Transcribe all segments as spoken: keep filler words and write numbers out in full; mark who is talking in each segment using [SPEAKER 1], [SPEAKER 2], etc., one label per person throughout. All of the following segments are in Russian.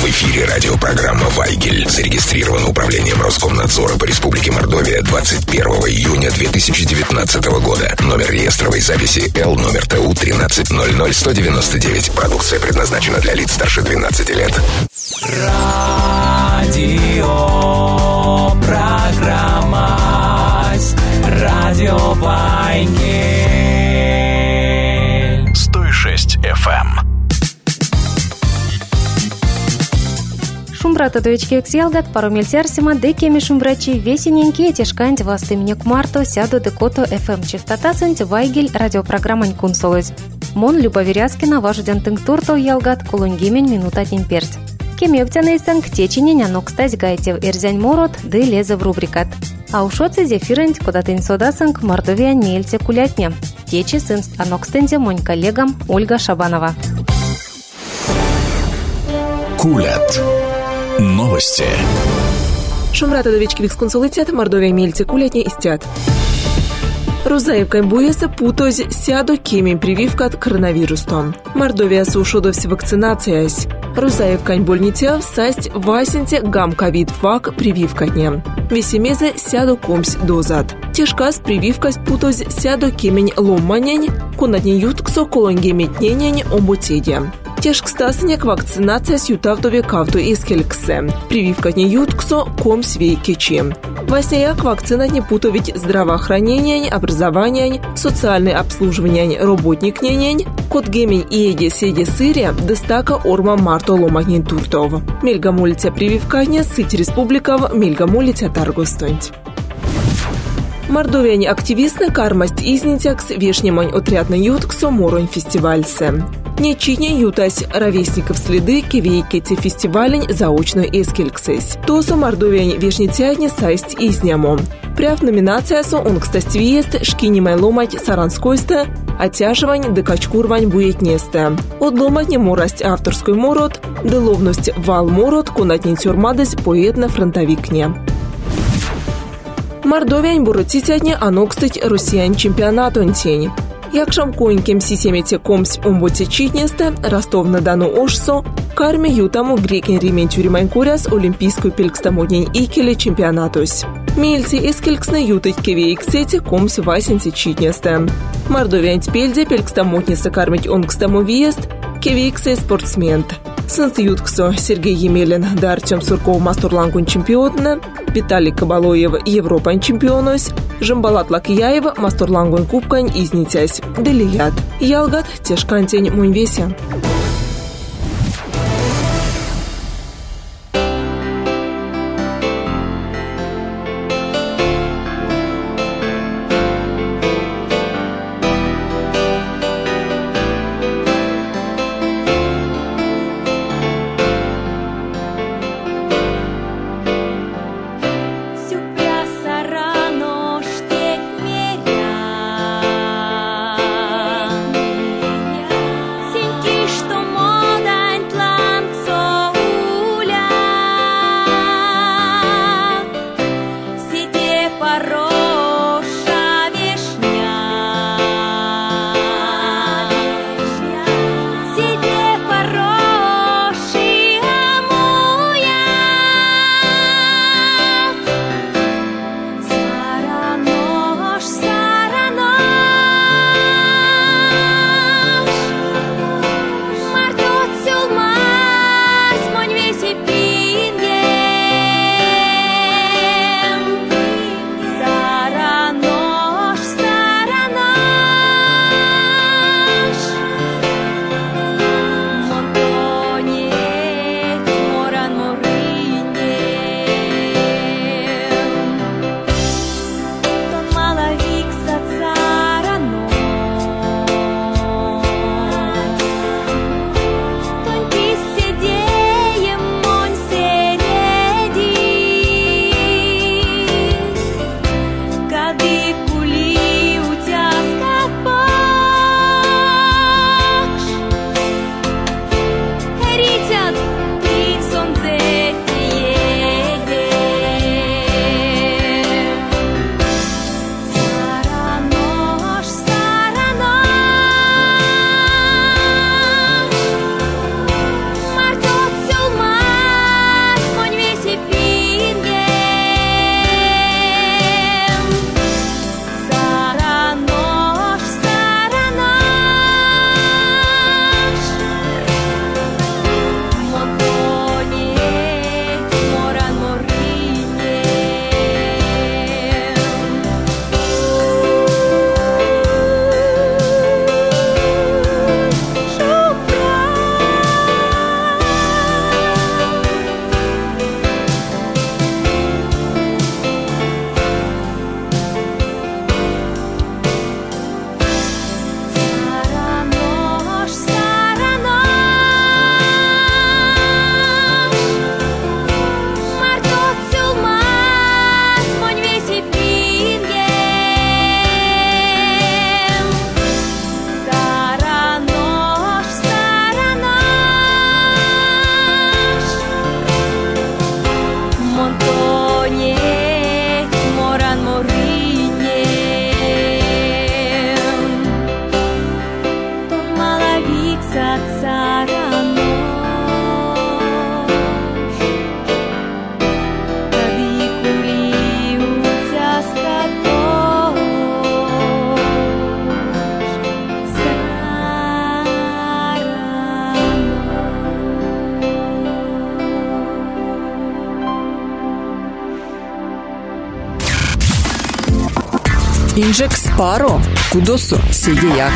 [SPEAKER 1] В эфире радиопрограмма «Вайгель». Зарегистрирована управлением Роскомнадзора по Республике Мордовия двадцать первого июня две тысячи девятнадцатого года. Номер реестровой записи Л номер Т У тринадцать ноль ноль сто девяносто девять. Продукция предназначена для лиц старше двенадцати лет.
[SPEAKER 2] Радио программа Радио Вайгель сто шесть эф эм.
[SPEAKER 3] Шумбрата довечки эксьялгат пару мельтерсима декеми шумбрачи весененькие тешкань вас имени к марту сяду декото эф эм частота сэнти Вайгель радиопрограммань кунсолыз. Мон Люба Веряскина важуден тынктурто ялгат кулунгимен минута темперт. Кемептяный сэнк течени нянок стась гайтев ирзянь морот ды лезе в рубрикат. А ушоцы зефирент куда тынь сода сэнк Мордовия нельте кулятне. Течи сынст анокстенде монь коллегам Ольга Шабанова.
[SPEAKER 2] Кулят. Новости.
[SPEAKER 4] Шумрата довечки виксконсулитет Мордовия мельте кулятне истят. Рузаевкань буеса путоз сяду кемень прививка от коронавирустон. Мордовия сушодовси вакцинациясь. Рузаевкань больницев састь васенте гам ковид вак прививкатне. Весемезе сяду комсь дозат. Тяжкас прививкась путоз сяду кемень ломманень, конатне ютксо колонгеметненень омбутеде. Тяжкстасняк вакцинация с ютавдове кавду искельксе. Прививкатне ютксо комсь вейкечи. Васяяк вакцинатне путовить здравоохранение, образование, социальное обслуживание работникнень, код гемень иеде седе сыре, дестака орма марто ломатнин туртов. Мельгамулитя прививкатне сыть республиков, мельгамулитя таргостонть. Мордовияне активистны кармасть изнитякс вешнемань отрядна ютксо моронь фестивальсе. Нечине ютась ровесников следы кивейкете фестивалень заочную эскельксесь. Тосо мордовияне вешнетятне сайсть изнямо. Пряв номинациясо он кстаствиест шкинимай ломать саранскойста, отяживань декачкурвань буетнесте. Одломатне морасть авторской морот, деловность вал морот, конатнин тюрмадась поэтна фронтовикне. Мордовиян буротитятне анокстыть россиян чемпионатон тень. Якшам коинкем сисемете комсь омботе читнесте, Ростов-на-Дону ошсо, карме ютаму грекен римен тюримайн куряс олимпийскую пелькстамоднень икеле чемпионатус. Мельти эскельксне ютыть кевейксете комсь васенте читнесте. Мордовиян пельде пелькстамоднеса кармить онкстаму виест, кевейксе спортсмент. Сынст ютксо Сергей Емелин да Артем Сурков мастурлангун чемпионна, Виталий Кабалоев Европан чемпионос, Жамбалат Лакияева мастурлангун кубкань изнитясь. Делият. Ялгат тешкантень муньвеся.
[SPEAKER 5] Что Inžek Sparo, kudoso sedijak.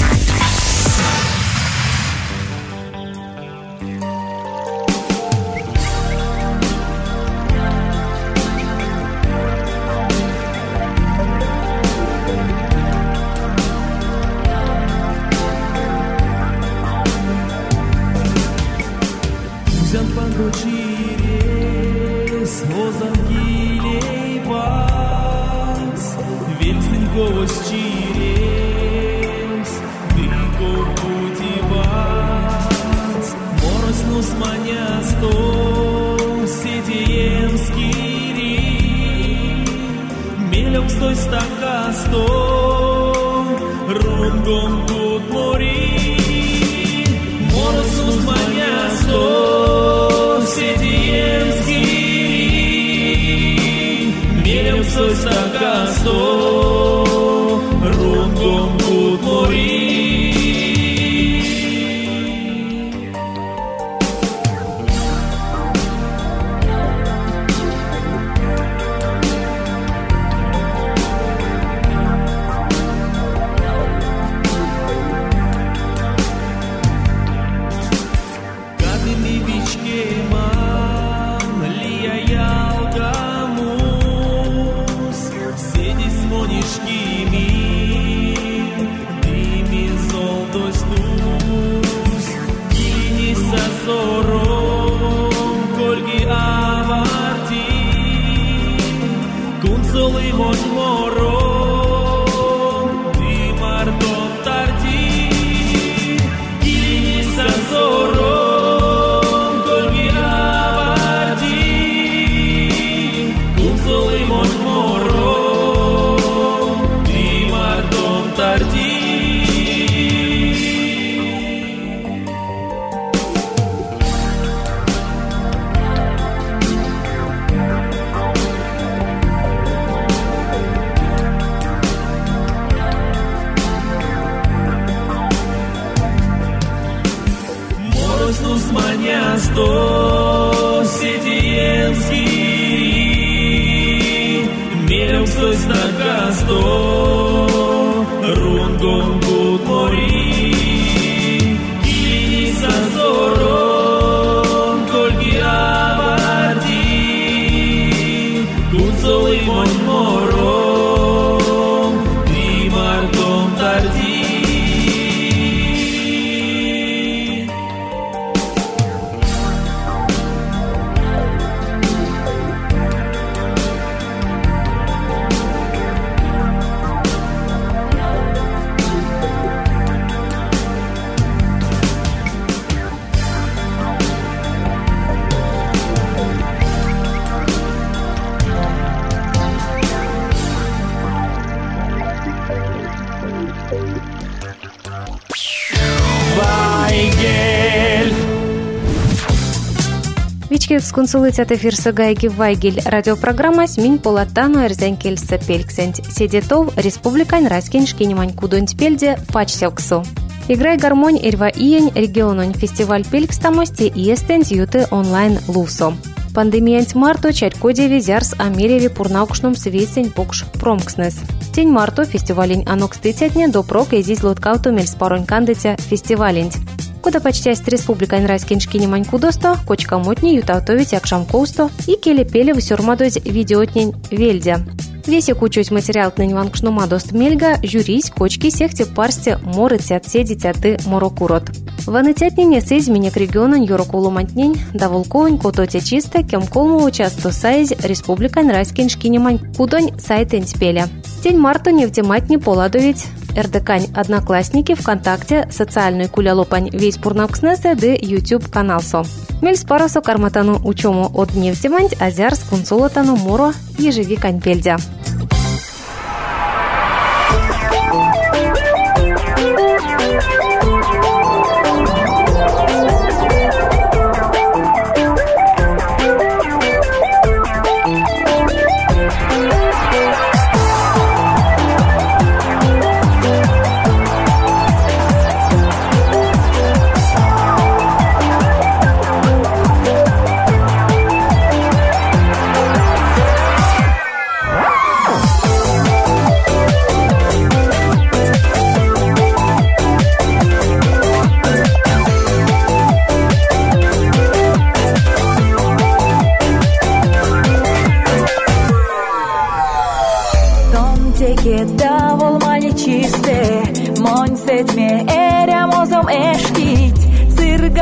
[SPEAKER 3] Сконсулицят эфирса Гайги Вайгель. Радиопрограмма «Сминь полатану эрзянкельса пельксент». Седетов республикань раскин шкинемань кудонтпельде пачселксу. Играй гармонь ирва иень региононь фестиваль пелькстамости и эстен юты онлайн лувсо. Пандемиянт марто чарькоде визярс амереви пурнаукшном свесень покш промкснес. Тень марто фестивалень анокстыцятне до прок изис лоткауто мельспаронь кандыця фестивалень. Куда почтясть республикань раскин шкинемань кудосто, кочка мотни ютавтовить якшам коусто и келепеле высюрмадозь видеотнень вельдя. Весе кучусь материал тнень ванкшнумадост мельга, жюрись, кочки сехте парсте моры тят седи тяты морокурот. Ванытятнень эсэйз минек регионан юрокулумантнень, да волковань кототе чисто, кем колму участу сайз республикань раскин шкинемань кудонь сайтень спеля. Тень марту невтематни поладовить РДКань Одноклассники, ВКонтакте, социальный кулялопань весь пурнавкснесе де YouTube каналсо. Мельс паросо карматану учому от невтеманть азяр с кунсулатану моро ежевикань пельдя.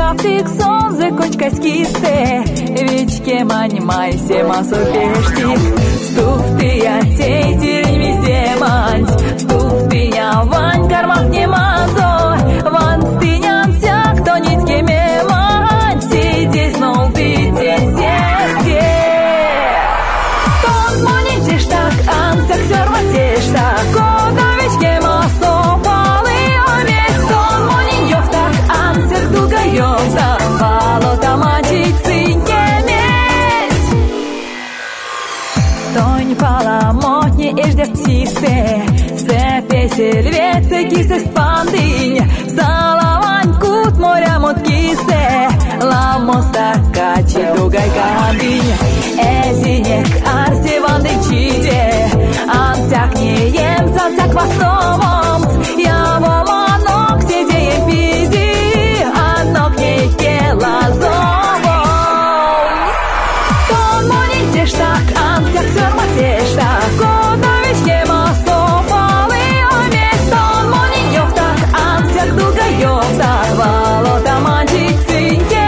[SPEAKER 6] Sırgaftik son zekoçka skiste Вечке манимай сема сопешти Стуфтия тейтерень везде мать Стуфтия вань кармах не мазо Ван стынян вся кто нитки мемань Сидеть снова битень сеске Тон монетиш так ансак сёрватиш так Кода вечке масо палы овец Тон мониньёв так ансак дугаёвза Валота мачицы немец Тонь паламотни иждев птицы Сефесел веце кисес пандынь Салавань кут моря мут кисе Ламоста качи дугай кандынь Эзинек арси ванды чиде Ансяк не ем сансяк востовом Я воманок сидеем пиди Анок не кела зовом Тон монетиш так ансяк сёрматиш так Кода вечке масо палы овец Тон мониньёв так ансяк дугаёв так Валота манчик сыньке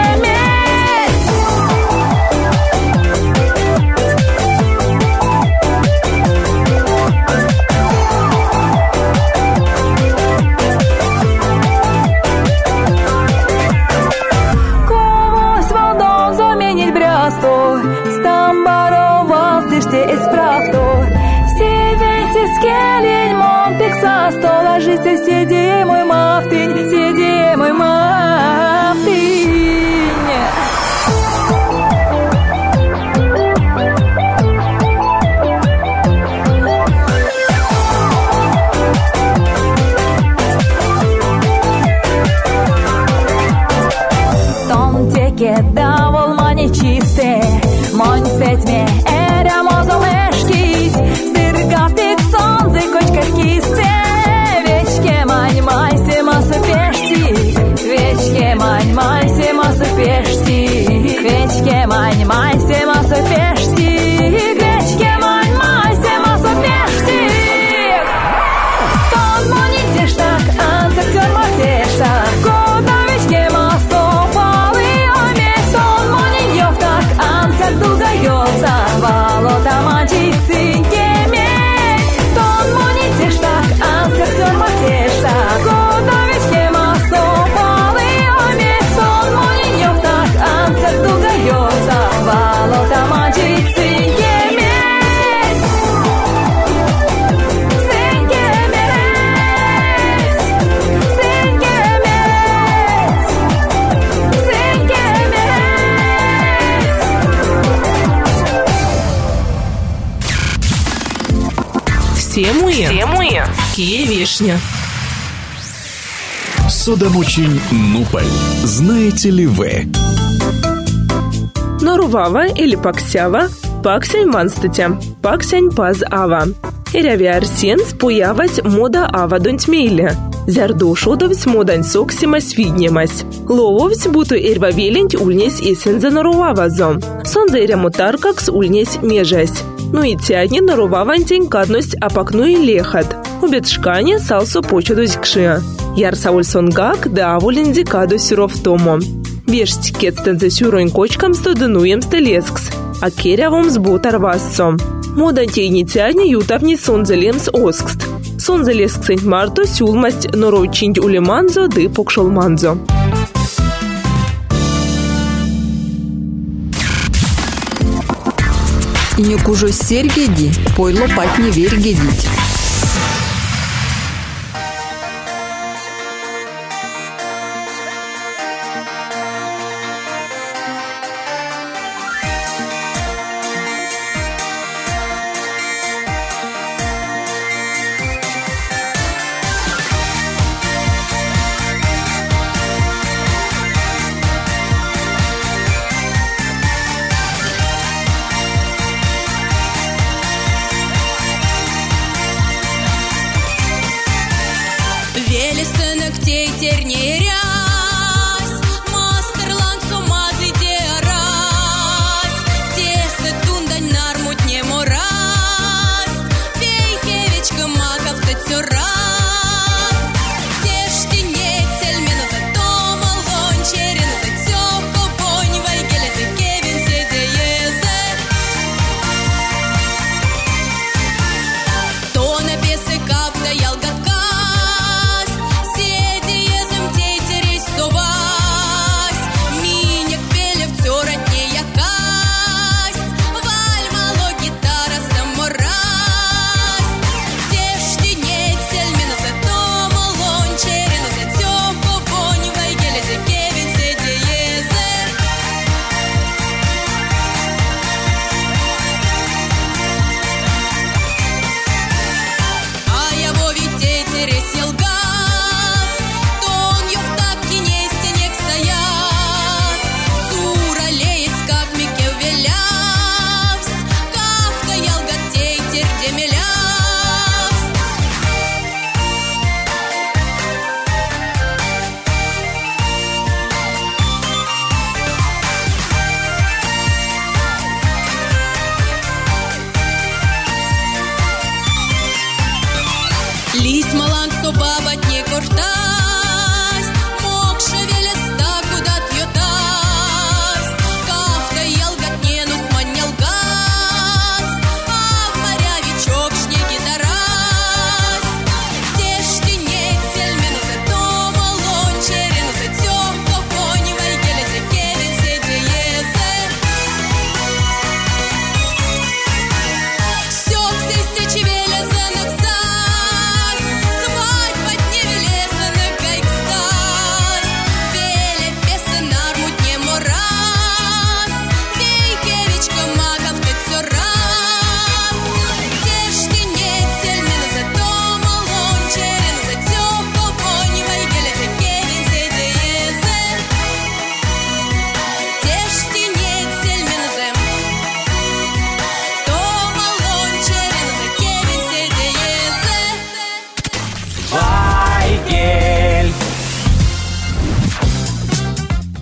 [SPEAKER 6] Ложится, сиди, мой мафтынь, сиди, мой мафтынь. Том теке давол мани чисте, монь сетме эра мозолешкись, сыргафтик сонзе кочка кисте. Мань-май, масу пешти, Вечке мань-май, масу пешти, Вечке мань-май, масу пешти, Вечке мань-май, масу пешти. Тон монетиш так, ансак сёрматиш так, Кода вечке масо палы овец, Тон мониньёв так, ансак дугаёв так, Валота манчик сыньке медь. Тон монетиш так, ансак сёрматиш так, Кода вечке масо палы овец, Тон мониньёв так, ансак дугаёв так, Валота манчик сыньке медь. Сыньке медь, сыньке медь, сыньке медь.
[SPEAKER 4] Все мы, все мы, Кия Вишня.
[SPEAKER 2] Судомучень Нуполь. Знаете ли вы?
[SPEAKER 4] Норувава или Паксява, Паксянь манстатя, Паксянь паз ава. Иряви арсенс появась мода ава донтмейле. Зярдошодовсь модань соксимась виднемась. Лововсь буту ирвавелень ульнесь эсензе норувавазо. Сонзе ирямутаркакс ульнесь межась. Ну и тядни норувавантень кадность апакну и лехат. Убет шкане салсу почудусь кшия. Яр саульсонгак да авулинди каду сюров тому. Вешать кетстензе сюройн кочкам стодынуем стелескс. А керявом сбут арвасцом. Модантейни тядни ютавни сонзелемс оскст. Сонзелесксень марто сюлмасть норочинь улеманзо ды покшолманзо.
[SPEAKER 5] Не кужо сергеди, пойло пать не вергедить.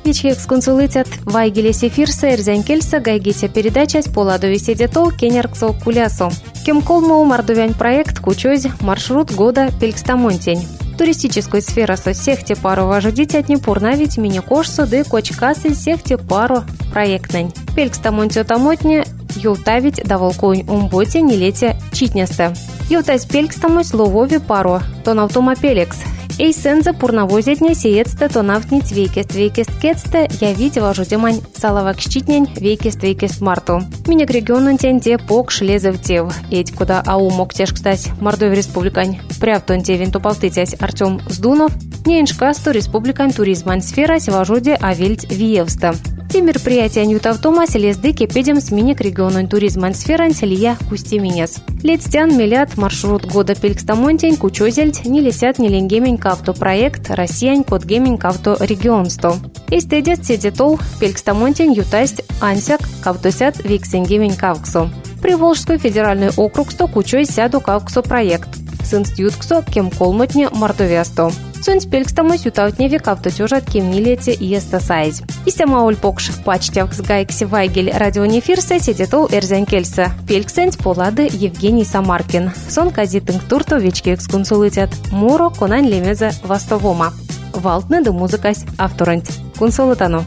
[SPEAKER 3] Вечки эксконсулитет Вайгеле Сефирса Эрзянкельса Гайгитя передача с Поладови Седетол Кенерксо Кулясо. Кем колмоу мардовянь проект Кучоз маршрут года Пелькстамонтень. Туристической сфера со всех те пару вождить от непурнавить мини-кошсо де кочкасы всех те пару проектнень. Пелькстамонтё тамотня юлтавить даволконь умботе нелетя читнесте. Юлтась пелькстамось ловови пару тон автомапелекс. Ей сенза пурнавозетня сиецте тонавтнить вейкест вейкест кетсте явить вожудемань салавак щитнень вейкест вейкест марту. Минек регионен тенте пок шлезев тев. Эть куда ау мог тяж кстать Мордовия республикань. Прявтон тевин тупалтытясь Артем Сдунов. Неншкасту республикань туризмань сфера севажуде авельть виевста. Те мероприятия ньютавтома селезды кепедем с миник регионен туризмань сферань селия Кустеминес. Летстян милят маршрут года Пелькстамонтень кучозельть не лесят не ленгемень кавто проект Россиянь код гемень кавто регионсто. Истедет седетол Пелькстамонтень ютасть ансяк кавтосят виксенгемень кавксо. Приволжской федеральный округ сто кучой сяду кавксо проект. Сынстютксо кем колмотне мордовиасто. Сонь Пелькстамось ютавтне векавто тюжат кем нилете и естасайз. Ися мауль покш пачтявк с гайкси Вайгель радионефирса седетол Эрзянкельса. Пельксенц полады Евгений Самаркин. Сон казитынг турто вечки эксконсулитет. Муро конань лемезе вастовома. Валтны да музыкась авторант. Кунсолытану.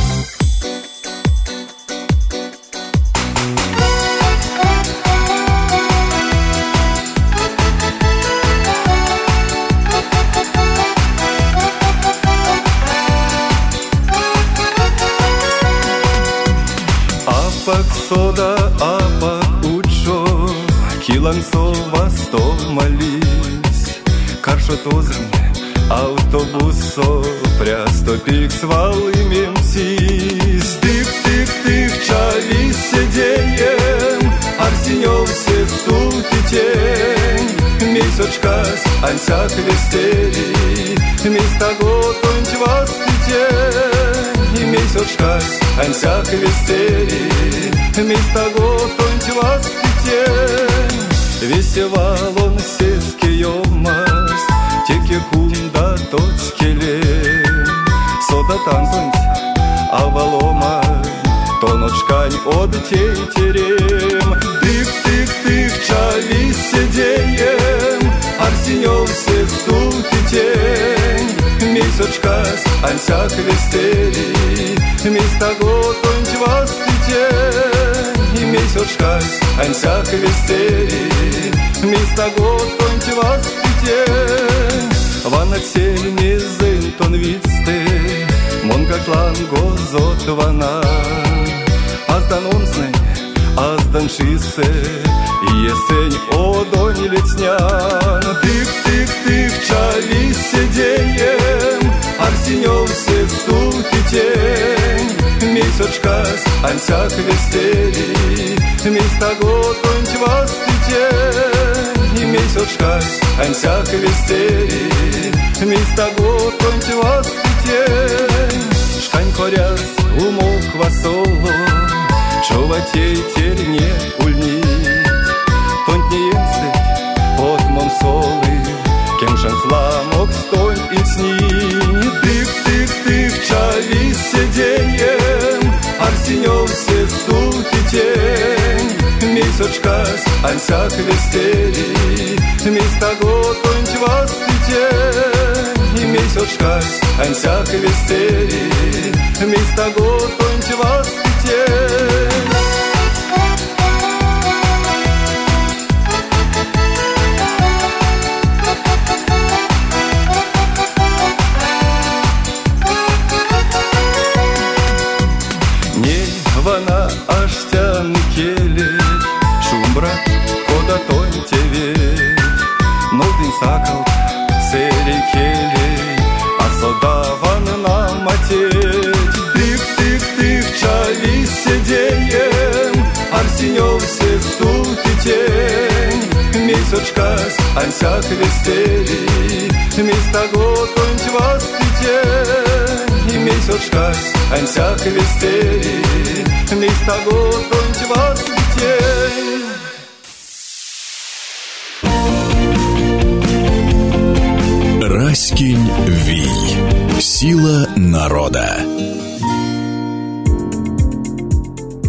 [SPEAKER 7] Апак сода, апак учо, килансо васто молись. Каршотозм, автобусо, прястопик с валымем сис. Тык-тык-тык, чали сидеем, арсенёв все стутитень. Месячкас, ансяк вестери, места готонь ваститень. Месячкас, ансяк вестери, места готонь ваститень. Весевал он сескиёмас, теке кунда тот скелем. Сода танцунь, авалома, тоночкань од тейтерем. Тык-тык-тык, чали сидеем, арсенёв все стутитень. Месячкас, ансяк вестери, места готонь ваститень. Месячкас, ансяк вестери, места готонь ваститень. Ванаксель незын тон вицте, монгатлан гозот вана. Аздан онзнень, аздан шисе, есень одонь летснян. Тык-тык-тык, чали сидеем, арсенёв все стутитень. Месячкас, ансяк вестери, места готонь ваститень. Месячкас, ансяк вестери, места готонь ваститень. Шкань коряс умок васово, чуватей терне ульнить. Тонь не емстыть от монсолы, кем шанфламок стонь и сни. Тык-тык-тык, чали сидеем, арсенёв все стутитень. Месячкас, ансяк вестери, места готонь ваститень. Месячкас, ансяк вестери, места готонь ваститень. Вана аштян келет, шумбра кода тонь тевет. Нодин сакал сери келет, а сода ван наматет. Тык-тык-тык, чали сидеем, арсенёв все стутитень. Месячкас, ансяк вестери, места готонь ваститень. Месячкас, ансяк вестери, места готонь ваститень.
[SPEAKER 2] Раськинь Вий. Сила народа.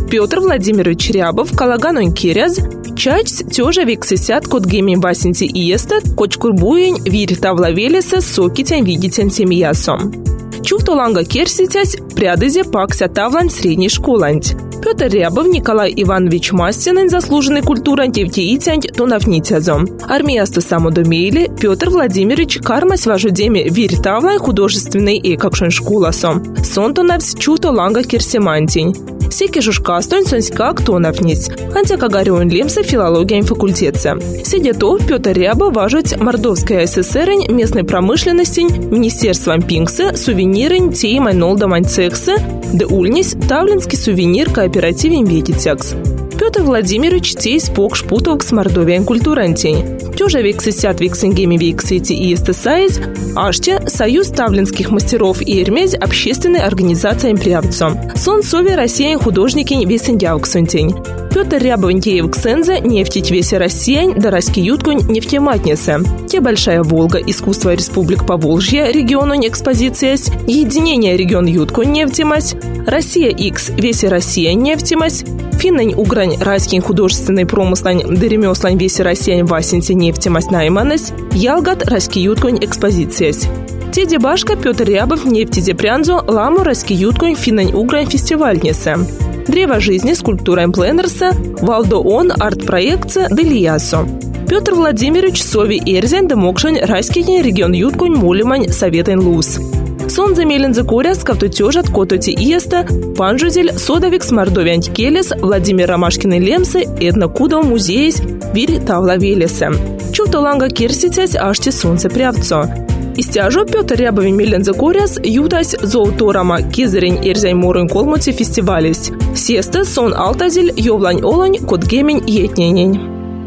[SPEAKER 4] Петр Владимирович Рябов, Калаганон Киряз, часть тёжа виксисят код геймин васинти иестат, кочкурбуень вирь тавла велеса сокитян видитян семьясом. Чуфтоланга керситясь прядызе пакся тавлань средней школанть. Петр Рябов Николай Иванович Мастинин, заслуженный культуран тевтеитянь тонавнитязом. Армиясты самодомейли Петр Владимирович кармась важудеме вирь тавлань художественной и какшон школасом. Сон тонавс чуфтоланга керсимантень. Секи жушкастон сонська ктонавниц, антикагарион лемса филология факультетца. Сидетов Петр Ряба важуть Мордовская ССР местной промышленности, Министерством Пинкса, сувенирень тей майнолдамань цекса, де ульнись Тавлинский сувенир кооперативен ветитякс. Петр Владимирович тей спок шпутовк с Мордовиан культурантень. Тёжа виксисят виксенгеми виксити и эстесайз, аште Союз тавлинских мастеров и эрмезь общественной организации имприавцом. Сон сове Россиян художники весендявксунтень. Петр Рябовнтеев ксензе нефтить весе Россиян да раскиюткунь нефтематнесе. Те Большая Волга, искусство Республик Поволжья, региону экспозициясь, единение регион Юткунь нефтемась, Россия X, весе Россия нефтемась, Финнань Угрань, райский художественный промыслань, деремеслань весе Россиян Васинти нефтемась найманась, Ялгат, раскиюткунь экспозициясь. Те дебашка Петр Рябов нефтизе прянзу ламу раскиюткунь Финнань Угрань фестивальнесе. Древо жизни скульптура Пленерса, Валдо Он арт-проекция Делиясо. Петр Владимирович Сови Эрзен демокшань райский регион Юткунь Мулимань Советен Луз. Сон замелен за коряс кавтотежат кототи иеста, панжузель содовик с Мордовиан Келес, Владимир Ромашкины Лемсы, этнокудов музеис, вирь тавла велеса. Чуфтоланга кирситясь ашти солнце прявцо. Истяжо Петр Рябовин мелен за коряс, ютась зоуторама кизерень эрзяй морын колмути фестивалис. Сеста сон алтазель, ёвлань олань, кот гемень етненень.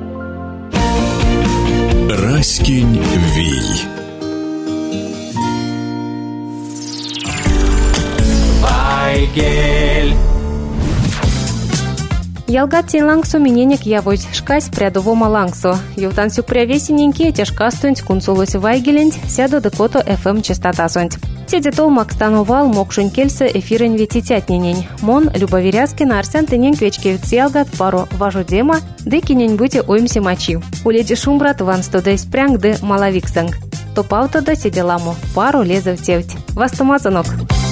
[SPEAKER 2] Раскинь вий.
[SPEAKER 6] Вайгель.
[SPEAKER 3] Ялгат лангсо миненек явось шкась прядовома лангсо. Ювтансюк прявесененьки тяжкастунь кунсулось вайгелент сяду декото эф эм частотасунь. Седетол макстановал мокшунь кельса эфирень ветитятненень. Мон любоверязкин арсян тынень квечкевец ялгат пару важу дема, декинень бути оймси мачи. Уледи шумбрат ван стодейс прянг де малавиксанг. Топаута да сиделаму, пару лезов тевть. Вастомазанок.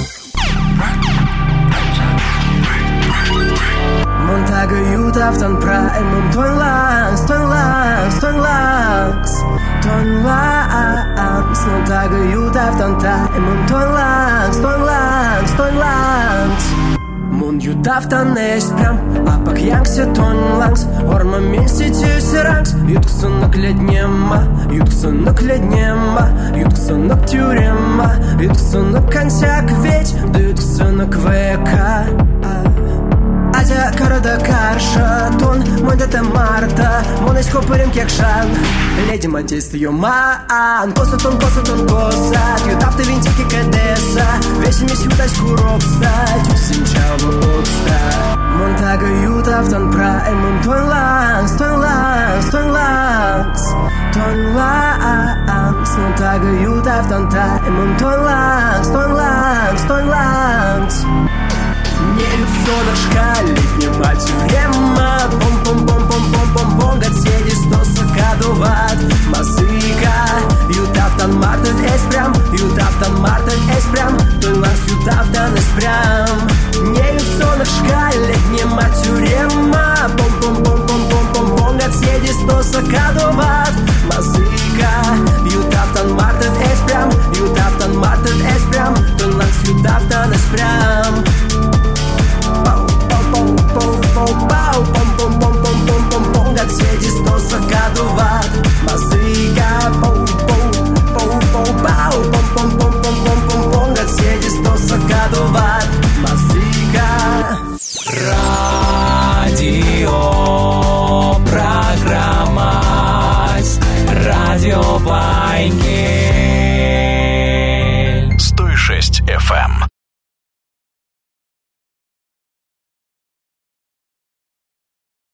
[SPEAKER 8] Монтага ютафтан праймум тон ланс, тон ланс, тон ланс, тон ланс. Монтага ютафтан таймум тон ланс, тон ланс, тон ланс. Мон ютафтан несть прям, а пак янгсе тон ланс. Орма минститюсе ранкс, ютксынок леднема, ютксынок леднема, ютксынок тюрема, ютксынок консяк ведь, да ютксынок века. Азия корода карша, тон, мой дата марта, монесь хопарем кекшан, леди матист юман, коса тон, коса тон, коса, ютафты винтики кадеса, весимись ютась куропста, тюсинчаву отста. Монтага ютафтан праймум тон ланс, тон ланс, тон ланс, тон ланс. Монтага ютафтан таймум тон ланс, тон ланс, тон ланс. Не солнышко, летнего тюрема, пом-пом-пом-пом-пом-пом-пом, гадседи сто сакадуват, мазыка, ютафтан мартен эспрям, ютафтан мартен эспрям, той ланс ютафтан эспрям. Не солнышко, летнего тюрема, пом-пом-пом-пом-пом-пом-пом, гадседи сто сакадуват, мазыка, ютафтан мартен эспрям, ютафтан мартен эспрям, той ланс ютафтан эспрям. Пау-пау-пау-пау, пом-пом-пом-пом-пом-пом, гадседи сто сакадуват, мазыка, пау-пау-пау-пау-пау,